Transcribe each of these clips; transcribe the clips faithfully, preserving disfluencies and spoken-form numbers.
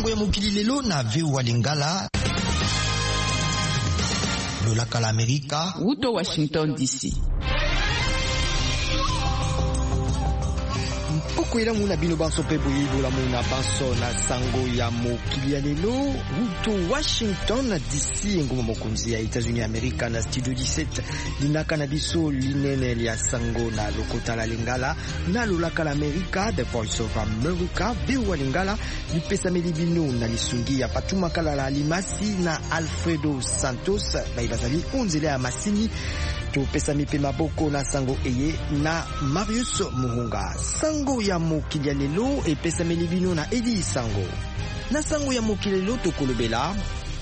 sango ya mokili lelo na V O A Lingala lolaka la Amerika Wuto Washington D C. Pokwela muna bino banso pe boyibo la muna banso na sango ya mokili ya lelo Wuto Washington D C ngoma mokunzi ya Etats-Unis Amerika na studio dix-sept linaka na biso linene ya sango na lokota la Lingala na lolaka la Amerika The Voice of America V O A Lingala lipesa melibino na lisungi ya Patuma Kalala Limasi na Alfredo Santos baibazali onzele ya masini to pesa mipe maboko na sango eye na Marius Muhunga. Sango ya mokili ya lelo e pesa melibino na Edi Sango. Na sango ya mokili lelo to kolobela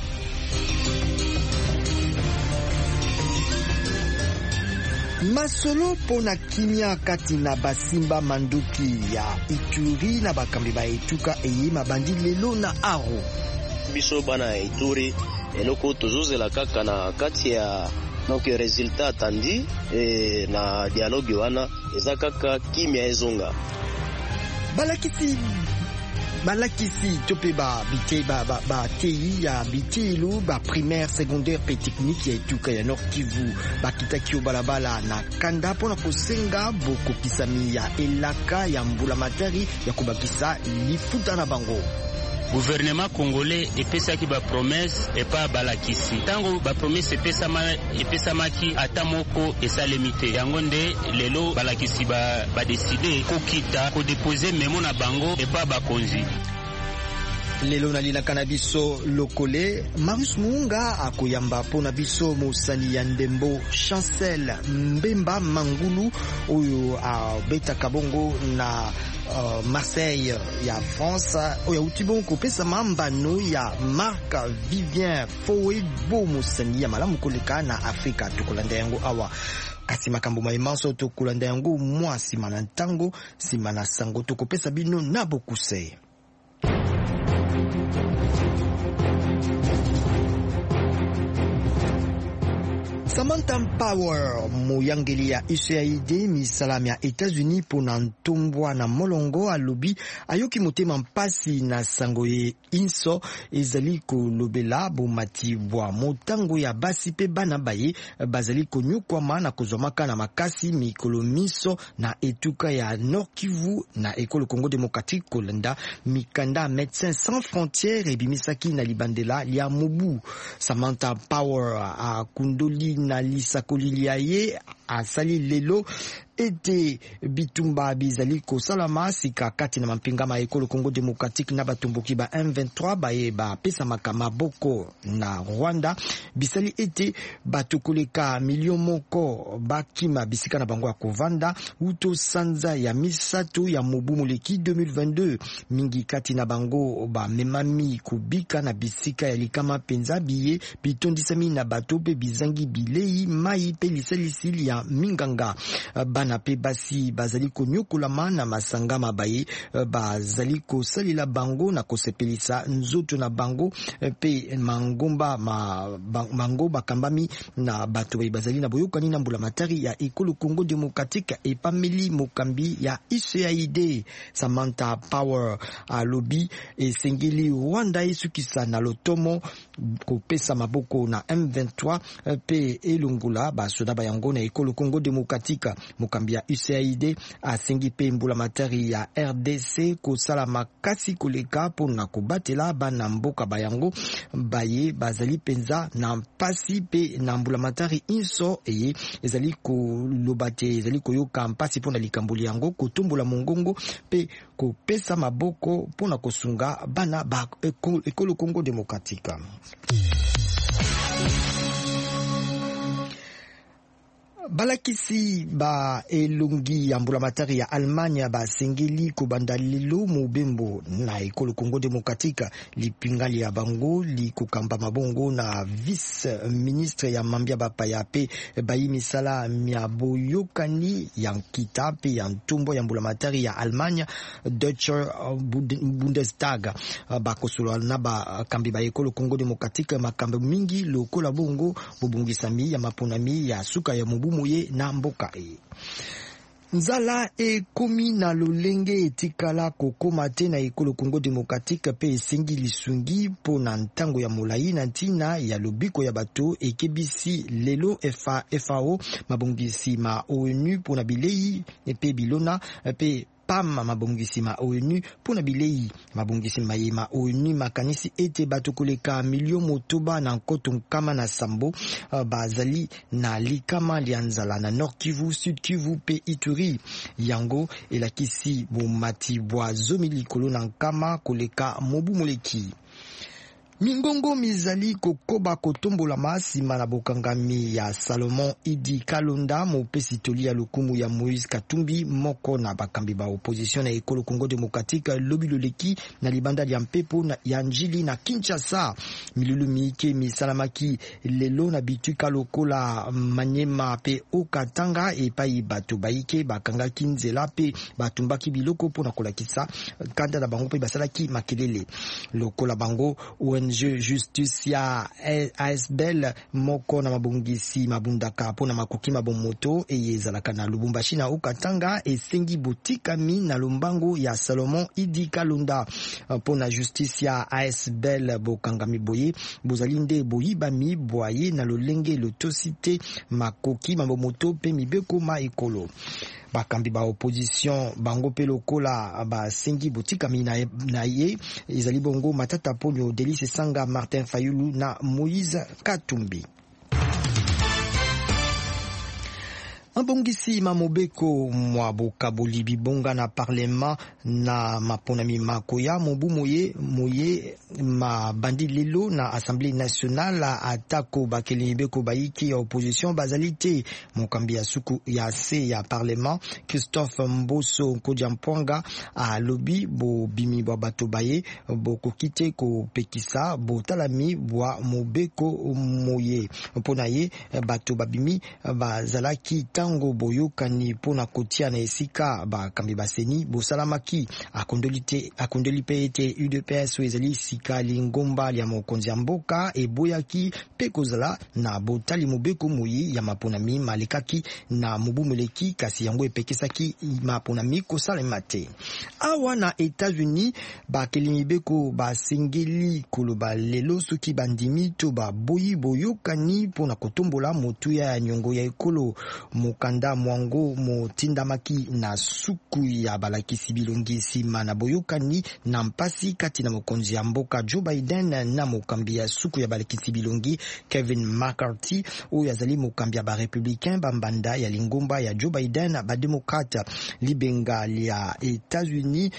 masolo pona kimia kati na basimba manduki ya Ituri na bakambi ba etuka eye mabandi lelo na aro. Biso bana Ituri eloko tozozela kaka na kati ya donc resultat attendu e na dialogue wana eza kaka kimia ezonga balakisi balakisi tope ba bitei ba ba, ba tei ya bitelu ba primaire secondaire pe technique ya etuka ya Nord Kivu bakitaki balabala na kanda pona kosenga boko kisami ya elaka ya mbula matari ya kubakisa lifuta na bango. Gouvernement congolais epesaki ba promesse et pas balakisi. Tango ba promesse epesama epesamaki ata moko esalemite. Yango nde lelo balakisi ba ba décider kokita ko déposer memo na bango et pas bakonzi. Lelo na lina kanabiso lokole Marius Muhunga akoyamba pona biso mosani ya ndembo Chancel Mbemba Mangulu oyo a beta kabongo na Uh, Marseille ya France oya utibon ko pesa mambano ya Marc Vivien Foe bomo sani ya malamu koleka na Afrika tukolanda yango awa kasi makambo maimanso tokolanda yango mwa sima na ntango sima na sango tokopesa bino na bokuse. Samantha Power moyangeli ya U S A I D misalam ya Etats-Unis pona ntombwa na molongo alobi ayoki motema mpasi na sango ye inso ezali kolobela bomati bwa motango ya basi pe bana baye bazali konyukwama na kozomaka na makasi mikolo miso na etuka ya Nord Kivu na ekolo Congo Démocratique kolanda mikanda Médecins Sans Frontières ebimisaki na libandela ya mobu. Samantha Power a kundoli na lisakoli liaye asali lelo ete bitumba bizali ko salama sika kati na mampingama ekolo Congo Démocratique na batumbuki ba M vingt-trois baye ba pesa makama boko na Rwanda bisali ete batukoleka million moko bakima bisika na bango ya kovanda uto sanza ya misato ya mobu moleki deux mille vingt-deux mingi kati na bango ba memami kubika na bisika ya likama penza biye bitondisami na bato pe bizangi bilei mai pe liselisili ya minganga bana pe basi bazali konyokolama na masanga mabaye bazali kosalila bango na kosepelisa nzoto na bango pe mangomba ma, mango bakambami na bato bazali na boyokani na mbula matari ya ekolo Congo Démocratique epameli mokambi ya U S A I D. Samantha Power alobi esengeli Rwanda esukisa na lotomo kopesa maboko na M vingt-trois pe elungula basoda bayango na ekolo Congo Démocratique. Mokambi ya U S A I D asengi pe mbula matari ya R D C kosala makasi koleka pona kobatela bana mboka bayango baye bazali penza na mpasi pe na mbula matari inso eye ezali kolobate ezali koyoka mpasi pona likamboli yango kotumbola mongongo pe kopesa maboko pona kosunga bana ba ekolo Congo Démocratique. Balakisi ba elongi ya mbula matari ya Allemagne ba sengeli kobanda lelo mobembo na ekolo Congo Démocratique lipingali ya bango li kokamba mabongo na vice ministre ya mambia bapaya pe bayi misala mia boyokani ya nkita pe ya ntumbo ya mbula matari ya Allemagne Deutsche Bundestag bakosolo na ba kambi ba ekolo Congo Démocratique makambo mingi lokola bongo bobungisami ya maponami ya suka ya mobu moye na mboka e. Nzala e komi na lolenge etikala kokoma te na ekolo Congo Démocratique pe esengi lisungi po na ntango ya molai na ntina ya lobiko ya bato ekebisi lelo F A O mabongisi ma O N U po na bilei pe bilona pe pam mabongisi ma O N U pona bilei mabongisi mayema O N U makanisi ete bato koleka milio motoba na nkoto nkama na sambo uh, bazali na likama lia nzala na Nord Kivu, Sud Kivu pe Ituri. Yango elakisi bomati bwa zomi likolo na nkama koleka mobu moleki. Mingongo mizali kokoba kotombola masima na bokangami ya Salomon Idi Kalonda mopesi toli ya lokumu ya Moïse Katumbi moko na bakambi ba opposition na ekolo Congo Démocratique lobi loleki na libanda ya mpepo na ya njili na Kinshasa. Milulu miike misalamaki lelo na bituka lokola Manyema pe Okatanga epai bato baike bakanga kinzela pe batumbaki biloko pona kolakisa kanda na bango pe basalaki makelele lokola bango O N G Justicia A S B L moko na mabongisi mabundaka pona makoki mabomoto eyezalaka na Lubumbashi na Okatanga esengi botikami na lombango ya Salomon Idi Kalonda pona Justicia A S B L bokangami boye bozalinde boyibami boye na lolenge lotosite makoki mabomoto pe mibeko ma ekolo. Bakambi ba opposition bango pe lokola ba sengi botika mina na ye ezali bongo Matata Ponyo, Delice Sanga, Martin Fayulu na Moïse Katumbi. Mabongisi mamobeko mwa bokaboli bibonga na parlement na maponami makoya mobu moye moye ma bandi lelo na Assemblée nationale atako bakeli beko baiki ya opposition bazalite mokambi ya suku ya se ya parlement Christophe Mboso Kodiampwanga a lobby bo bimi bo bato baye bo kokite ko pekisa bo talami bwa mobeko moye pona ye bato babimi bazalaki tango boyokani pona kotia na esika bakambi baseni bosalamaki akondolite akondolipe ete U D P S ezali sika lingomba ya mokonzi ya mboka eboyaki pe kozala na botali mobeko moyi ya maponami malekaki na mobumeleki kasi yango epekisaki maponami kosalema te. Awa na États-Unis bakeli beko basengeli koloba lelo soki bandimi to ba boyi boyokani pona kotombola motu ya nyongo ya ekolo mokanda mwango motindamaki na suku ya balakisi bilongi sima na boyokani na mpasi kati na mokonzi ya mboka Joe Biden na mokambi ya suku ya balakisi bilongi Kevin McCarthy oyo azali mokambi ya ba républicain bambanda ya lingomba ya Joe Biden ba démocrate libenga ya États-Unis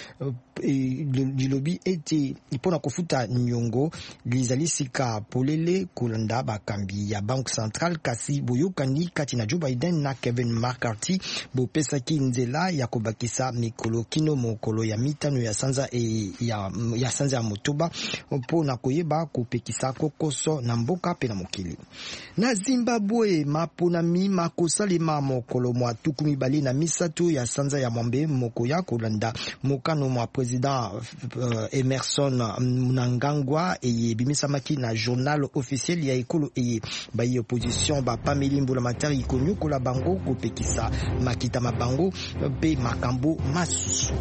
lilobi ete ipona kofuta nyongo lizalisika polele kulanda bakambi ya Bank Central kasi boyokani kati na Joe Biden na Kevin McCarthy bopesaki nzela ya kobakisa mikolo kino mokolo ya mitano ya sanza e, ya, ya sanza ya motoba mpona koyeba kopekisa kokoso na mboka pe na mokili. Na Zimbabwe maponami makosalema mokolo mwa tuku mibale na misato ya sanza ya mwambe moko ya kolanda mokano mwa president uh, Emerson Mnangagwa eye bimisamaki na journal officiel ya ekolo eye bayi opposition ba Pameli Mbulamatari ikonyo kola bango kopekisa makita mabango pe makambo masusu.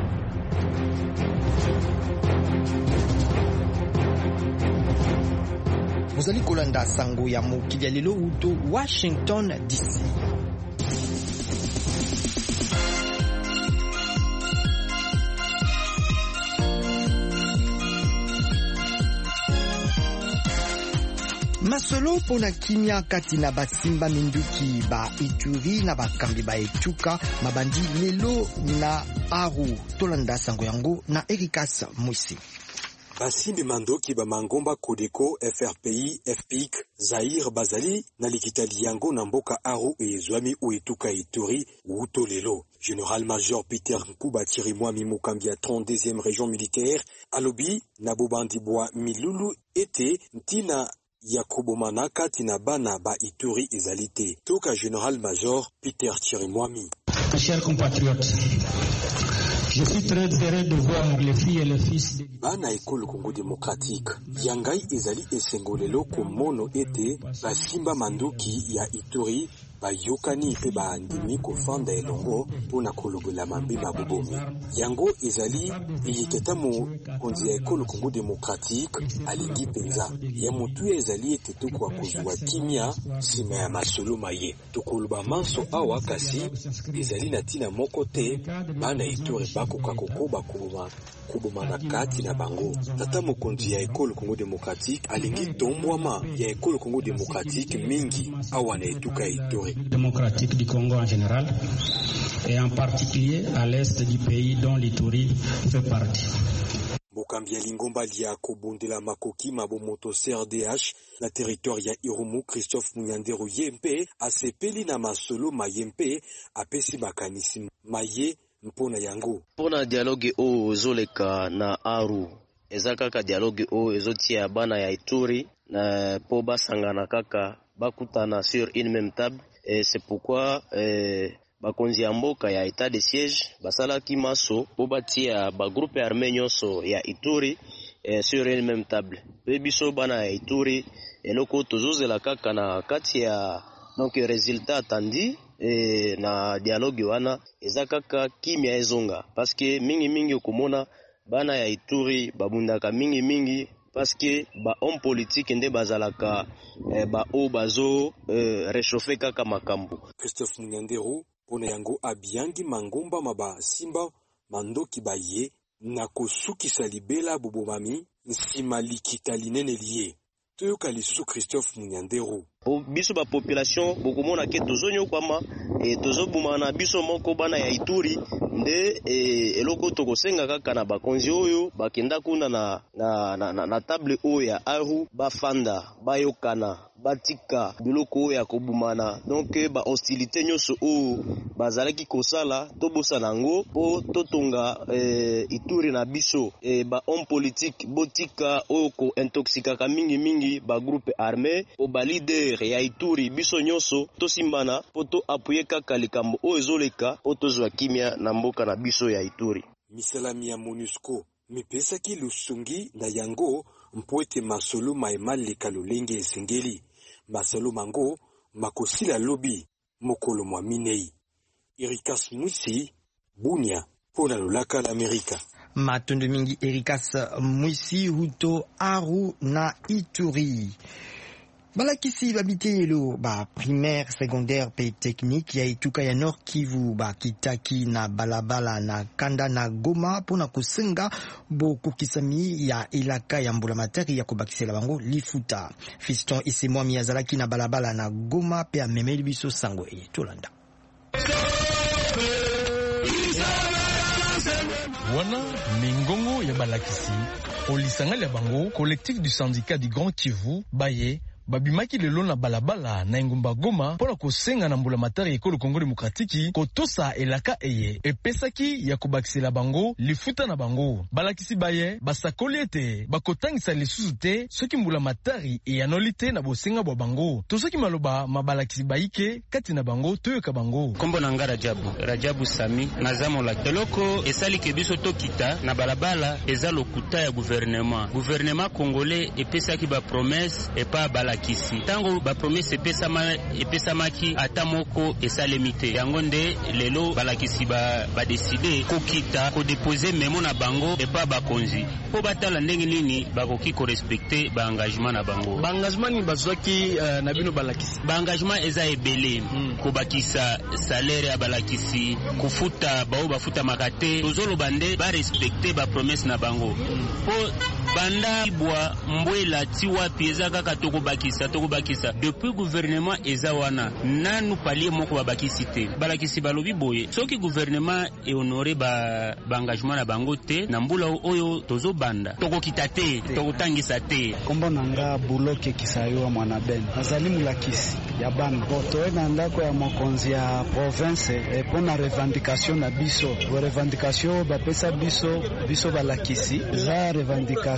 Muzali kolanda sango ya mokili ya lelo uto Washington D C. Masolo pona kimia kati na basimba minduki ba Ituri na bakambi ba etuka mabandi lelo na Aru tolanda sango yango na Erikas Mwisi. Basimbi mandoki ba Mangomba Kodeko F R P I F P I C Zaire Bazali na likitali yango na mboka Aru e Zwami ou etuka Ituri uto lelo. Général-major Peter Nkuba Chirimwami mokambi ya trente-deuxième région militaire alobi na bobandi bwa milulu ete ntina Yakobo Manaka Tinabana ba Ituri ezalité. Toka Général-major Peter Chirimwami. Mes chers compatriotes, je suis très heureux de voir les filles et les fils de Bana ekolo Congo démocratique. Yangai ezali esengolelo komono ete basimba manduki ya Ituri bayokani pe bandimi kofanda elongo pona kolobola mambe mabobomi. Yango ezali eyitatamu konzi ya ekolo Congo Démocratique alingi penza. Ya mutu ezali ete kwa kuzwa kimia sima ya masolo maye. Tokoloba manso awa kasi ezali na tina moko te bana Ituri bakoka kokoba kubuma kubuma na kati na bango. Tata mokonzi ya ekolo Congo Démocratique alingi tombwama ya ekolo Congo Démocratique mingi awa na etuka Ituri. Démocratique du Congo en général et en particulier à l'est du pays dont l'Ituri fait partie. Bokambi ya lingomba lia kobundela makoki mabomoto C R D H na territoire ya Irumu. Christophe Munyanderu Yempe asepeli na masolo mayempe apesi makanisi maye mpona yango. Pona dialogue o zoleka na Aru ezaka ka dialogue o ezotia bana ya Ituri na po basangana kaka bakutana sur une même table, et c'est pourquoi eh, bakonzi ya mboka ya état de siège basalaki maso po batia ba groupe armé nyonso ya Ituri eh, sur une même table. Pe biso bana ya Ituri eloko tozozela kaka na kati ya donc résultat attendu eh, na dialogue wana eza kaka kimia ezonga, parce que mingi mingi okomona bana ya Ituri babundaka mingi mingi parce que ba homme politique nde bazalaka eh, ba o bazo eh, réchauffer kaka makambo. Christophe Munyanderu pona yango abiangi mangomba maba simba mandoki baye na kosukisa libela bobomami nsima likita linene liye. Toyoka lisusu Christophe Munyanderu. Po biso ba population bokomona ke tozonyo kwama e tozobuma na biso moko bana ya Ituri nde e, eloko tokosenga kaka na bakonzi oyo bakenda kuna na na, na, na, na table oyo ya Aru bafanda bayokana batika biloko ya kobumana. Donc ba hostilité nyonso oyo bazalaki kosala tobosa nango po totonga e, Ituri na biso e, ba homme politique botika oyo ko intoxikaka mingi mingi ba groupe armé po ba leader ya Ituri biso nyonso tosimbana poto apuye kaka likambo o ezoleka po tozwa kimia na mboka na biso ya Ituri. Misalami ya MONUSCO mipesaki lusungi na yango mpoete masolo maemaleka lolenge esengeli. Masolo mango makosila lobi mokolo mwa minei. Erikas Mwisi, Bunia, pona lolaka l'Amerika. Matundu mingi Erikas Mwisi huto Aru na Ituri. Balakisi babitelo ba primaire, secondaire pe technique ya ituka ya Nord Kivu ba kitaki na balabala na kanda na Goma pona kusenga bo kukisami ya ilaka ya mbulamatari ya kubakisela bango lifuta. Fiston Isemwa miyazalaki na balabala na Goma pe amemeli biso sango e tolanda. Wana mingongo ya balakisi olisanga ya bango collectif du syndicat du Grand Kivu baye babimaki lelo na balabala na engumba Goma pona kosenga na mbulamatari ekolo Congo Démocratique kotosa elaka eye epesaki ya kobakisela bango lifuta na bango. Balakisi baye basakoli ete bakotangisa lisusu te soki mbulamatari eyanoli te na bosenga bwa bango. To soki maloba mabalakisi baike kati na bango toyoka bango. Kombo na nga Rajabu Rajabu Sami nazamo la eloko esali ke biso tokita na balabala eza lokuta ya gouvernement gouvernement congolais epesaki ba promesse et pas bala kisi. Tango ba promesse epesama epesamaki ata moko esalemite. Yango nde lelo balakisi ba ba décider kokita ko déposer memo na bango et pas bakonzi. Po batala ndenge nini bakoki ko respecter ba engagement na bango. Ba engagement ni bazwaki uh, na bino balakisi. Ba engagement eza ebele mm. ko bakisa salaire ya balakisi, kufuta bao bafuta makate. Tozolo bande ba respecter ba promesse na bango. Mm. Po banda bwa mbwela tiwa pieza kaka toko bakisa toko bakisa depuis gouvernement eza wana nanu palier moko babakisi te balakisi balobi boye soki gouvernement e honorer ba ba engagement na bango te na mbula oyo tozo banda toko kitate toko tangisa te. Kombo nanga buloke kisayo mwana ben azali mulakisi ya bana boto ena ndako ya mokonzi ya province e pona revendication na biso bo revendication bapesa biso biso balakisi za revendication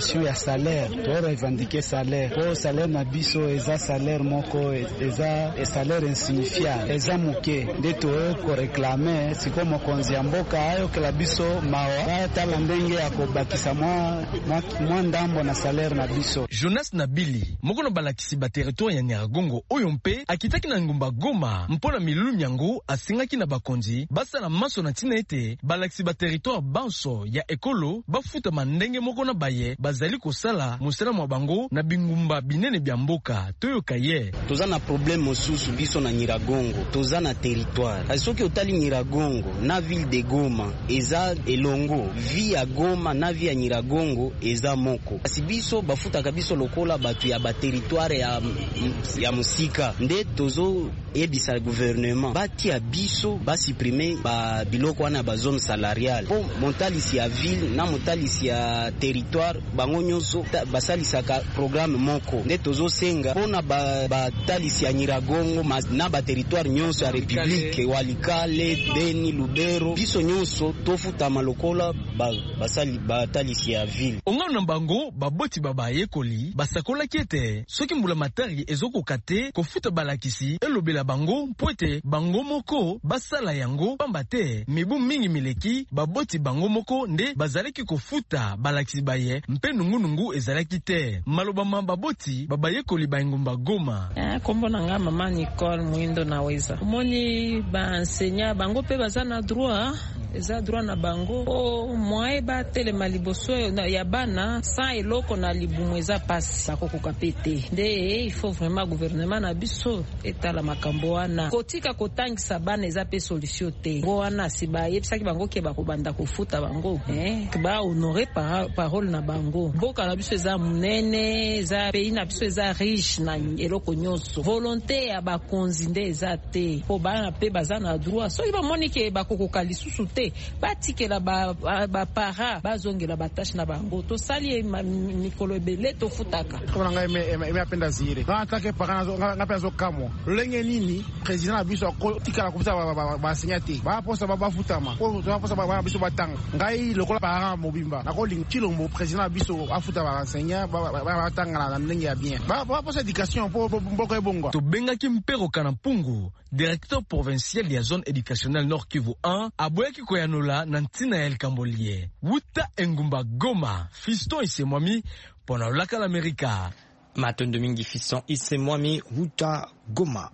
question ya salaire to revendiquer salaire po salaire na biso eza salaire moko eza salaire insignifiant eza muke nde to ko réclamer siko mokonzi ya mboka ayo kala biso mawa batala ndenge ya kobakisa mwa mwa ndambo na salaire na biso. Jonas Nabili moko na balakisi ba territoire ya Nyiragongo oyo mpe akitaki na ngumba Goma mpona milulu nyango asingaki na bakonzi basala maso na tina ete balakisi ba territoire banso ya ekolo bafuta mandenge moko na baye bazali kosala musala mwa bango na bingumba binene bya mboka toyoka ye. Toza na problème mosusu biso na Nyiragongo, toza na territoire asoki otali Nyiragongo na ville de Goma eza elongo, vi ya Goma na vi ya Nyiragongo eza moko. Asi biso bafuta kabiso lokola batu ya ba territoire ya ya musika nde tozo ebisa gouvernement bati ya biso ba supprimer ba biloko wana ba zone salariale po montalisi ya ville na montalisi ya territoire bango nyonso basalisaka programme moko nde tozo senga pona ba, ba talisi ya Nyiragongo na ba territoire nyonso ya republique Walikale, Beni, Lubero biso nyonso tofuta malokola ba basali ba talisi ya ville. Onga na bango baboti baba yekoli basakola kiete soki mbula matari ezoko kate kofuta balakisi elobela bango poete bango moko basala yango pambate mibu mingi mileki baboti bango moko nde bazalaki kofuta balakisi baye mpe nungu nungu ezalaki te maloba mababoti baba yekoli baingumba Goma. Eh kombo nanga mama Nicole Muindo naweza moni ba enseignant bango pe bazana droit eza droit na bango o moye ba telema liboso ya bana sa eloko na libumu eza pasi bakokoka pete nde il faut vraiment gouvernement na biso etala makambo wana kotika kotangisa bana eza pe solution te ngo wana siba yebisaki bango ke bakobanda kofuta bango eh ba honorer parole na bango boka na biso eza munene eza pays na biso eza riche na eloko nyonso volonté ya bakonzi nde eza te po bana pe bazana droit so iba monike bakokoka lisusu te batikela ba ba para bazongela batache na bango to sali mikolo ebele to futaka kama ngai me me apenda zire ngata ke para ngapa zo kamo lenge nini president abiso ko tikala kufuta ba ba signati ba posa ba bafutama ko ba posa ba biso batanga ngai lokola para mobimba nako linkilo mo president abiso afuta ba enseignant ba batanga na ndenge ya bien ba ba posa éducation po mboko ebongo to benga ki mpero kana mpungu directeur provincial ya zone éducationnelle Nord Kivu un aboyaki koyanola na ntina ya Elkambolie wuta engumba Goma Fiston Isemwami pona laka l'Amerika matondo mingi Fiston Isemwami wuta Goma.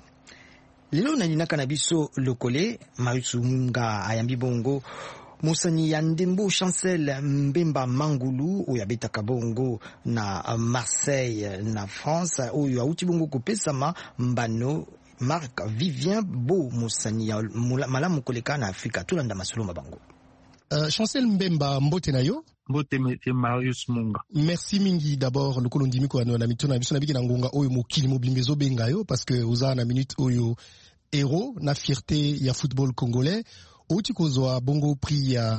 Lelo na ninaka na biso lokole Marusunga ayambi bongo Mosani ya Ndembo Chancel Mbemba Mangulu oyo abetaka bongo na Marseille na France oyo auti bongo kopesama mbano Marc Vivien Bo Mosani ya malamu koleka na Afrika tulanda masuluma bango. Uh, Chancel Mbemba mbote na yo mbote mete Marius Munga. Merci mingi d'abord lokolo ndimi ko na mitona biso na biki na ngonga oyo mokili mobimbezo benga yo parce que oza na minute oyo héros na fierté ya football congolais outi kozwa bongo prix ya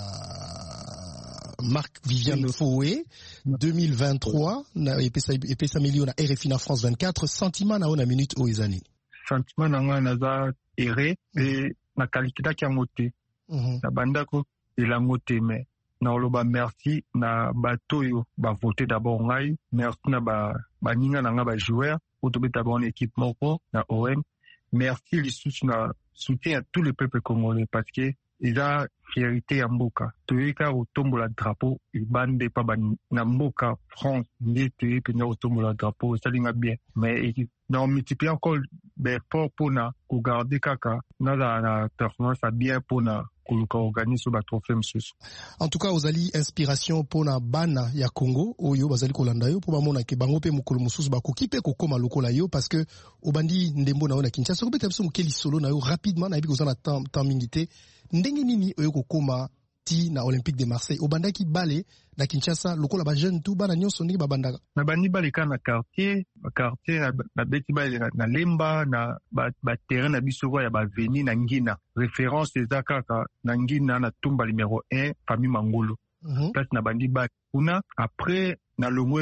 Marc Vivien Foé deux mille vingt-trois na epesa epesa million na R F I na France vingt-quatre sentiment na ona minute o ezani sentiment na nga naza ere et na kalikita kia mote na bandako elango te mais na oloba merci na batoyo ba voter d'abord ngai merci na ba baninga na nga ba joueur otobeta ba équipe moko na O M merci lisusu na soutien à tout le peuple congolais parce que il a fierté ya mboka toyeka otombola drapeau ibande pa na mboka France ndete penya otombola drapeau salinga bien mais na multiplier encore d'efforts pour na ko garder kaka na la performance bien pour na koluka organiser ba trophée msusu. En tout cas ozali inspiration pona bana ya Congo oyo bazali kolanda yo po bamona ke bango pe mukolo mususu bakoki pe kokoma lokola yo parce que obandi ndembo na ona Kinshasa ko beta biso mokeli solo na yo rapidement na biko za na temps temps mingité ndenge nini oyo kokoma ti na Olympique de Marseille obandaki bale na Kinshasa lokola ba jeune tout bana nyonso ndenge babandaka na bandi bale kana quartier quartier na, na beti bale na, na Lemba na ba, ba terrain na biso ya ba veni na Ngina référence ezaka na Ngina na Tumba numéro un famille Mangolo mm -hmm. Place na bandi ba kuna après na longwe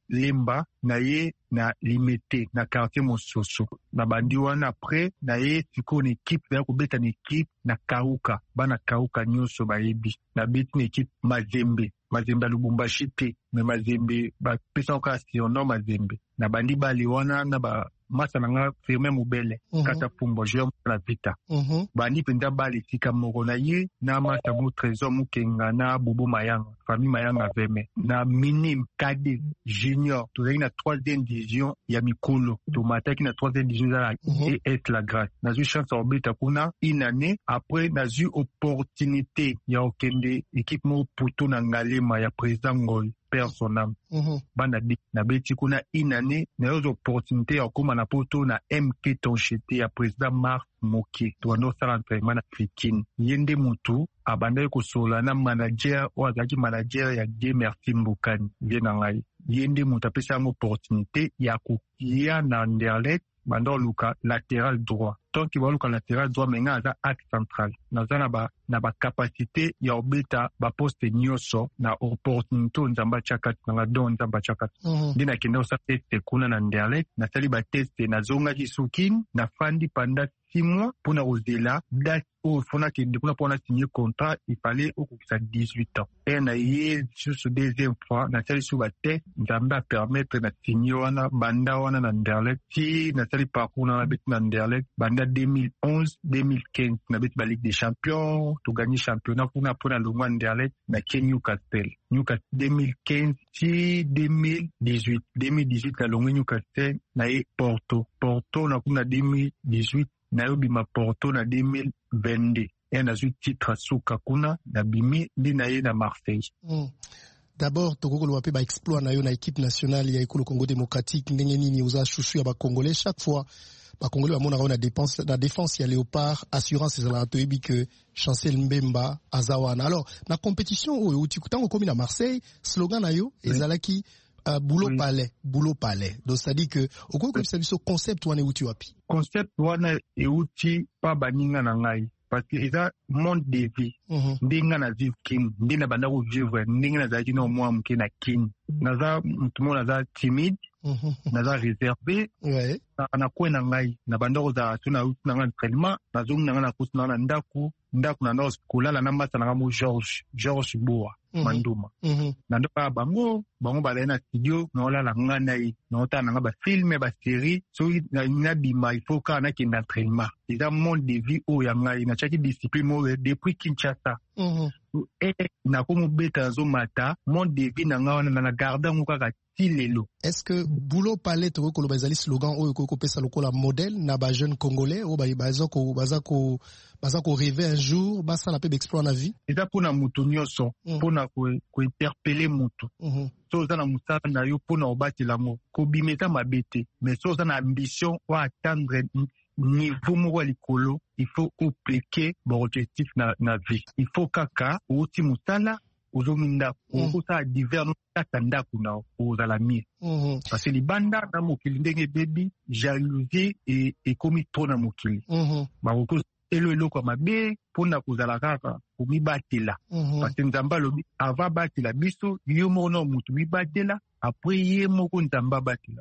lemba na ye na limete na quartier mosusu na bandi wana après na ye siko na équipe ya kobeta na équipe na Kauka bana Kauka nyonso bayebi na beti na équipe Mazembe Mazembe Lubumbashi te me Mazembe ba pesa ka siono Mazembe na bandi bali wana na ba masa nanga firme mobele uh -huh. kata pumbo joueur na vita uh -huh. bandi penda bali tika moko na ye na masa mo trésor mukenga na Bobo Mayanga famille Mayanga veme na minime cadet junior to na troisième division ya mikolo to mataki na troisième division za uh -huh. et être la grâce na eu chance orbita kuna une année après na eu opportunité ya okende équipe mo poto na Ngalema ya président Ngol personnel mm -hmm. bana bi na beti kuna une année na yo opportunité ya koma na poto na M K Tonchete ya président Marc Moké to no sala entraînement africain yende mutu abanda ko sola na manager o azaki manager ya Dieu Merci Mbukani bien ngai yende mutu apesa mo opportunité ya ko ya na Anderlecht bando luka latéral droit donc il va luka latéral droit menga aza axe central nazana ba na ba capacité ya obeta ba poste nyoso na opportunité nzamba chakat na don nzamba chakat ndina kenda sa teste kuna na Anderlecht na sali ba teste na zonga jisukin na fandi panda six mois pour na ozela date au fona ki de pour na signer contrat il fallait au ça dix-huit ans et na yé sur ce deuxième fois na sali sur ba teste nzamba permettre na signer wana banda wana na Anderlecht si na sali parcours na bit na Anderlecht banda deux mille onze deux mille quinze na bit ba Ligue des Champions to gagner championnat pour na pour na Longwa Anderlecht na Newcastle Newcastle deux mille quinze si deux mille dix-huit deux mille dix-huit na Longwa Newcastle na e Porto Porto na kuna deux mille dix-huit na yobi ma Porto na deux mille vingt-deux et na eu titre suka kuna na bimi ndi na ye na Marseille. Mm. D'abord tokoko lo ba exploit na yo na équipe nationale ya ekolo Congo démocratique ndenge nini uza chouchou ya ba congolais chaque fois ba congolais ba mona na défense la défense ya Léopard assurance ezala to yebi que Chancel Mbemba azawana. Alors na compétition oyo uti kutango komi na Marseille slogan na yo ezala ki Uh, boulot oui. palais, boulot palais. Donc ça dit que au cours de ce concept wana uti wapi. Concept wana e uti pa baninga na ngai parce que eza monde de vie. Ndinga na vivre king, ndina banda ko vivre, ndinga na zaki no mwa mke na king. Naza mtumo naza timide, naza réservé. Ouais. Na ko na ngai na banda ko za tuna na ngai entraînement, nazo na na ko na ndaku, ndaku na nos kolala na mbasa na mo George, George Boa. Manduma mm-hmm. na ndo ba bango bango ba na studio na ola la ngana yi na ota na ba film ba série so na na bima il faut ka na ki entraînement c'est un monde de vie o ya ngai na chaque discipline mo depuis Kinshasa mm-hmm. et na ko mo beta zo mata monde de vie na ngawana na garda nguka ka tilelo. Est-ce que boulot palais to ko lo bazali slogan o ko ko pesa lokola modèle na ba jeune congolais o ba bazako bazako bazako rêver un jour basa la pe exploit na vie eza pona mutu nyonso pona ko ko interpeller mutu so za na musala na yo pona obatela mo ko bimeta mabete mais so za na ambition wa atteindre niveau moko likolo il faut appliquer bon objectif na na vie il faut kaka uti musala uzominda ukusa divers kata ndaku na uzala mi parce que libanda na mokili ndenge bebi jalousie et et komi tona mokili ba ukusa elo elo kwa mabe pona kuzala kaka kumibatela parce que nzamba lobi ava batela biso yo mono mutu mibatela après ye moko nzamba batela.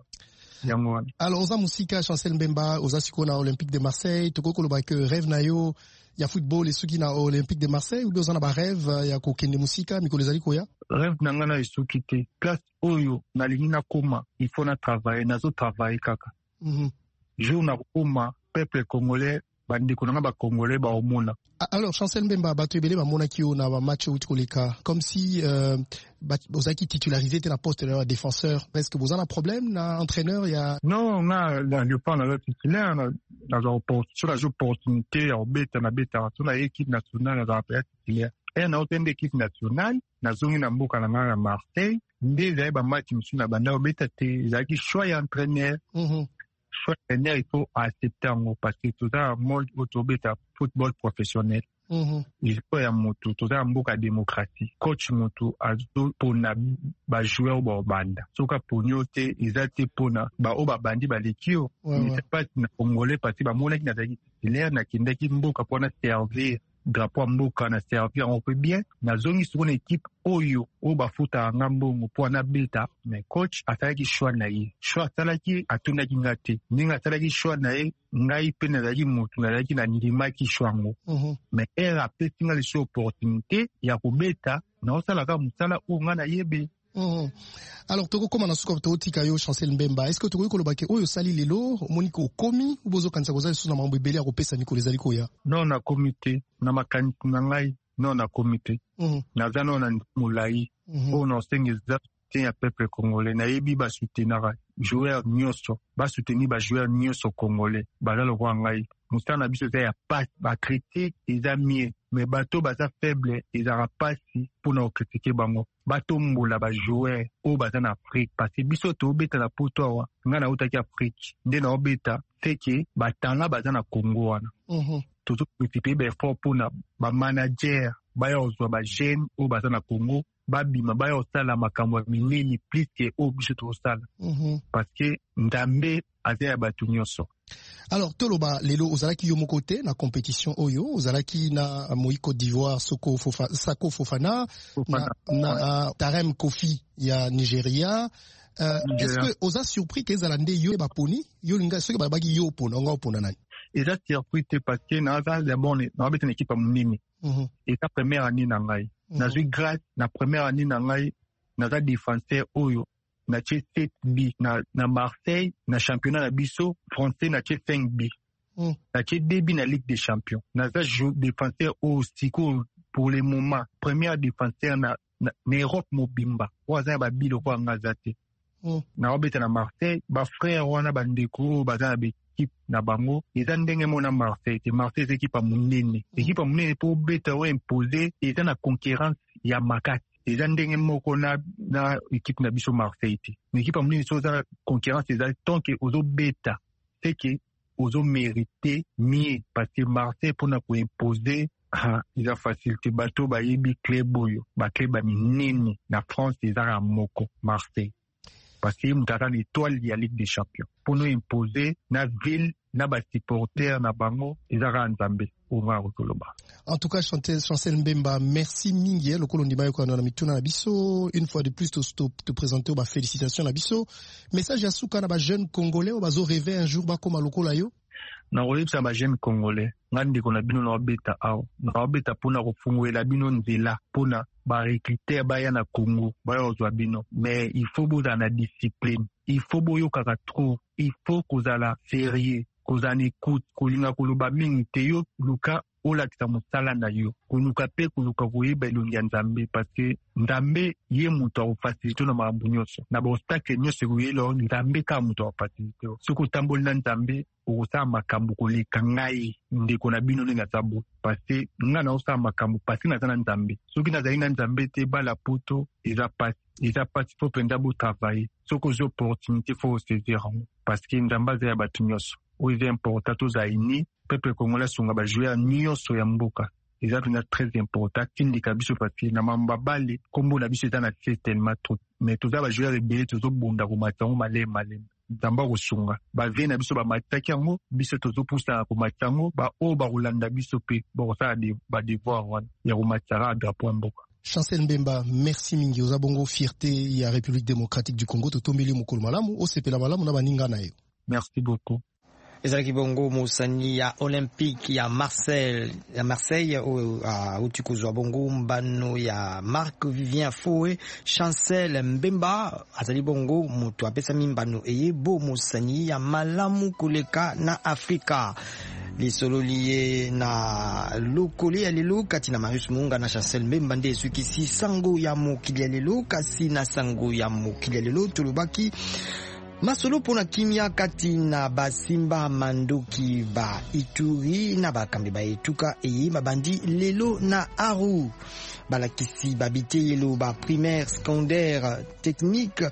Alors oza musika Chancel Mbemba oza siko na Olympique de Marseille tokoko loba que rêve na yo ya football et suki na Olympique de Marseille ou bien oza na ba rêve ya kokende musika mikolo ezali koya rêve nanga na esuki te place oyo na lingi na koma il faut na travailler nazo travailler kaka mhm jour na koma peuple congolais bandi konanga ba congolais ba omona. Alors Chancel Mbemba bato ebele ba mona ki o na ba match uti koleka comme si euh bozaki titularisé te na poste de défenseur est-ce que vous avez un problème na entraîneur ya non na na le pas na titulaire na na sur la opportunité au beta na beta sur la équipe nationale na la titulaire et na autre équipe nationale na zongi na mboka na na Marseille ndeza ba match msu na banda beta te zaki choix ya entraîneur mhm choix entraîneur il faut accepter en parce que tout ça monde autobeta football professionnel. Mm-hmm. Il faut ya moto to za mboka démocratie coach moto azo pona ba joueur ba banda soka ponyo te izate pona ba o ba bandi ba lekio ni c'est pas na congolais parce que ba mona ki na zaki titulaire na kindaki mboka pona servir drapeau mboka na servir on peut bien na zongi sur une équipe oyo o bafuta ngambongo po na beta mais coach atalaki choix na ye choix atalaki atundaki ngate ninga atalaki choix na ye ngai pe na zaki mutu na zaki na nilimaki choix ngo mais elle a peut singa les opportunité ya kubeta na osala ka musala o ngana yebe. Mmh. Alors toko koma na suka to tika yo Chancel Mbemba, est-ce que toko ko lobake oyo sali lelo moniko komi ou bozo kanisa koza suna mambo ebele ya kopesa niko les aliko ya non na comité na makanisi na ngai non na comité mmh. na zano na mulai mmh. o no sengeza ya peuple congolais na yebi ba soutenir joueur nyoso ba soutenir ba joueur nyoso congolais balalo kwa ngai mustana biso ya pas ba critique les amis mais bato baza faible ezara pasi pour na critiquer bango bato mbola ba joueur o baza na Afrique parce que biso to beta na poto wa ngana utaki Afrique nde na obeta teke batanga baza na Congo wana mhm toto critiquer be fort pour na ba manager ba yo zo ba jeune o baza na Congo babima ba yo sala makambo minini plus que o biso to sala mhm parce que ndambe azaya batu nyoso. Alors toloba lelo ozalaki yo mokote na compétition oyo ozalaki na Moi Côte d'Ivoire Soko Fofa, Sako Fofana, Fofana na, na uh, Tarem Kofi ya Nigeria. Uh, est-ce que oza surpris que zalande yo ba poni yo linga soki ba bagi yo pona nga pona nani? Eza surpris te parce que na za le bon na beta équipe a munini. Mhm. Et ta première année na ngai. Na zui grâce na première année na ngai na za défenseur oyo na tche sept bi na na Marseille na championnat na biso français na tche cinq bi mm. na tche deux bi na Ligue des Champions na za jou défenseur au Siko pour le moment première défenseur na na, na Europe mobimba waza ba bilo kwa ngazate mm. na obeta na Marseille ba frère wana bandeko baza na équipe na bango eza ndenge mona Marseille te Marseille équipe a munene mm. équipe a munene pour beta ou imposer eza na concurrence ya makati eza ndenge moko na na équipe na biso Marseille te équipe amuni so za concurrence eza tant que ozo beta c'est que ozo mériter mieux parce que Marseille pour na ko imposer ah eza facilité bato ba yebi club oyo ba club minene na France eza ra moko Marseille parce que mutaka ni étoile ya Ligue des Champions pour nous imposer na ville na ba supporter na bango eza ra nzambe. En tout cas, Chancel Mbemba, merci mingi le colondi bayo kwa na mituna na biso une fois de plus te te présenter ba félicitations na biso message ya suka na ba jeune congolais o bazo rêver un jour ba koma lokola yo na rolipsa ba jeune congolais ngandi kona bino na beta ao na beta pona ko funguela bino nzela pona ba recruter ba ya na Congo ba yo zwa bino mais il faut boza na discipline il faut boyo kaka trop il faut kozala sérieux kozani écoute kolinga koloba mingi te yo luka olakisa mosala na yo koluka pe koluka koyeba elongi ya nzambe parce que nzambe ye moto akofacilite na makambo nyonso na baobstacle nyonso ekoyela nzambe kaka moto akofacilite soki otamboli na nzambe okosala makambo koleka ngai ndeko na bino ndenge aza bo parce que nga naosala makambo parce naza na nzambe soki nazali na nzambe te bala poto eza pasi eza pasi fo mpenza botravaille soki ozwi opportunité fo osaisir yango parce que nzambe aza ya bato nyonso oyo eza important tozala ini peuple congolais songa ba jouer nyonso ya mboka eza tuna très important tindika biso parce na mamba bale kombo na biso eza na tellement trop mais toza ba jouer rebelle tozo bunda ko matango male male nzamba ko sunga ba vie na biso ba mataki yango biso tozo poussa ko matango ba o ba rolanda biso pe ba ko sa de ba devoir wana ya ko matara drapeau mboka. Chancel Mbemba, merci mingi oza bongo fierté ya République démocratique du Congo totombeli mokolo malamu o sepela malamu na baninga na yo. Merci beaucoup. ezalaki bongo mosani ya olympique ya Marseille ya Marseille uti kozwa bongo mbano ya Marc Vivien Foe Chancel Mbemba azali bongo moto apesami mbano eyebo mosani ya malamu koleka na Afrika lisolo liye na lokoli ya lelo kati na Marius Munga na Chancel Mbemba nde esukisi sango ya mokili ya lelo kasi na sango ya mokili ya lelo tolobaki masolo pona kimia kati na basimba mandoki ba Ituri na bakambi ba etuka eye mabandi lelo na Aru balakisi babite yelo ba primaire secondaire technique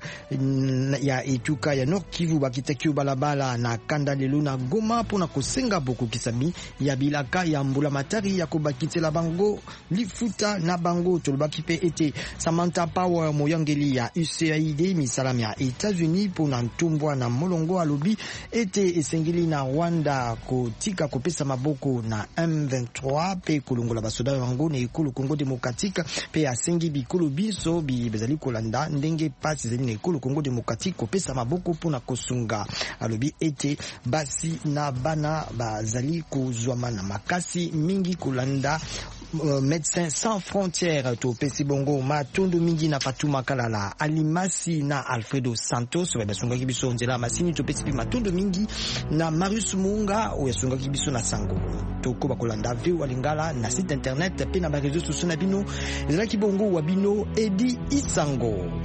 ya etuka ya Nord Kivu bakitaki balabala na kanda lelo na Goma pona kosenga boko kisami ya bilaka ya mbula matari ya kobakitela bango lifuta na bango tolobaki pe ete Samantha Power moyangeli ya U S A I D misalam ya États-Unis pona Ntumbwa na Molongo alobi ete esengeli na Rwanda kotika kopesa maboko na M vingt-trois pe kulungola basoda bango na ekolo Congo démocratique pe asengi bikolo biso bi bezali kolanda ndenge pasi zeli na ekolo Congo démocratique kopesa maboko pona kosunga alobi ete basi na bana bazali kozwama na makasi mingi kolanda Uh, Médecins sans frontières to pesi bongo matundu mingi na Fatuma Kalala Alimasi na Alfredo Santos basunga kibiso nzela masini to pesi matundu mingi na Marius Munga oyasunga kibiso na Sango toko bakolanda vi walingala na site internet pe na ba réseaux sociaux na bino ezala kibongo wa bino Edi Isango.